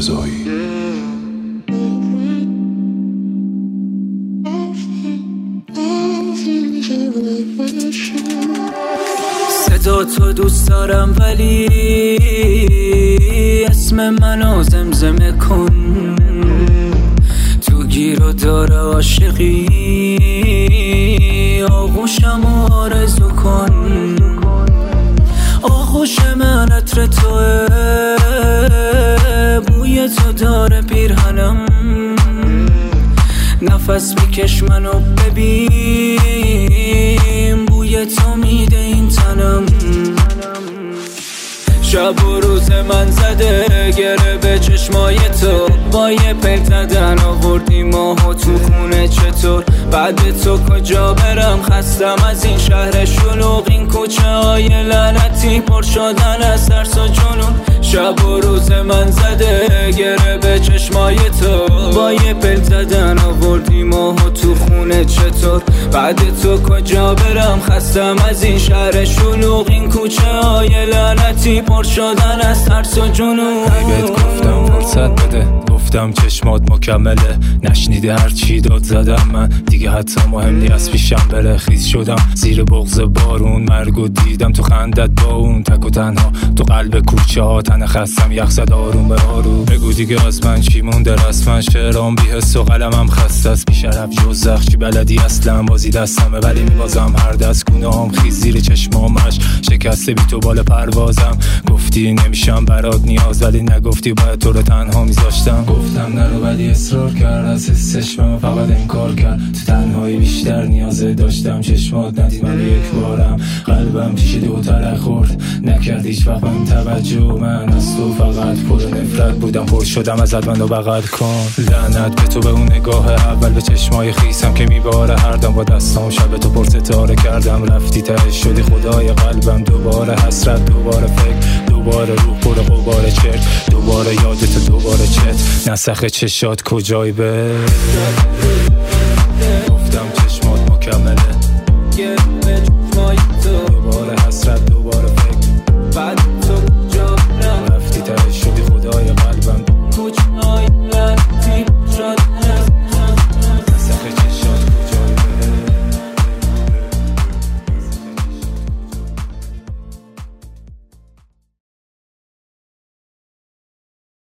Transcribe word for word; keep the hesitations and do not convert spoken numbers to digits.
رضایی. صدا تو دوست دارم ولی اسم منو زمزمه کن، تو گیر و دار عاشقی آغوشم آرزو کن. آغوش من عطر توه، بوی تو داره پیرهنم، نفس میکش منو ببین، بوی تو میده این تنم. شب و روز من زده گره به چشمای تو، با یه پل زدن آوردی ماهو تو خونه چطور؟ بعد تو کجا برم؟ خستم از این شهر شلوغ، این کوچه های لعنتی پر شدن از ترس و جنون. شب و روز من زده گره به چشمای تو، با یه پل زدن آوردی ماهو تو خونه چطور؟ بعد تو کجا برم؟ خستم از این شهر شلوغ، این کوچه های لعنتی پر شدن از ترس و جنون. بهت گفتم فرصت بده، گفتم چشمات مکمله، نشنیده هر چی داد زدم من، دیگه حتی مهم نی از پیشم بره. خیز شدم زیر بغض بارون، مرگو دیدم تو خندت با اون، تک و تنها تو قلب کوچه ها، تن خستم یخ زد آروم به آروم. بگو دیگه از من چی مونده رسما، شعرام بی حس و قلمم خسته است، بی شرف جز زخ چی بلدی اصلا، بازی دستمه ولی میبازم هر دست گناهم، خیز زیر چشمامش شکسته بی تو بال پروازم. گفتی نمیشم برات نیاز ولی نگفتی باید تو رو تنها میذاشتم. گفتم نرو ولی اصرار کرد، از حس چشمم فقط انکار کرد، تو تنهایی بیشتر نیازه داشتم، چشمات ندید من یک بارم، قلبم پیش دو تره خورد، نکرد هیچ وقت من توجه، من از تو فقط پر نفرت بودم، پر شدم ازت منو بغل کن. لعنت به تو به اون نگاه اول، به چشمای خیسم که میباره هر دم، با دستام شب تو پر ستاره کردم، رفتی تهش شدی خدای قلبم، دوباره حسرت، دوباره فکر، دوباره روح پر غبار چرت، دوباره یادت، دوباره چت، نسخ چشات کجای به گفتم چشم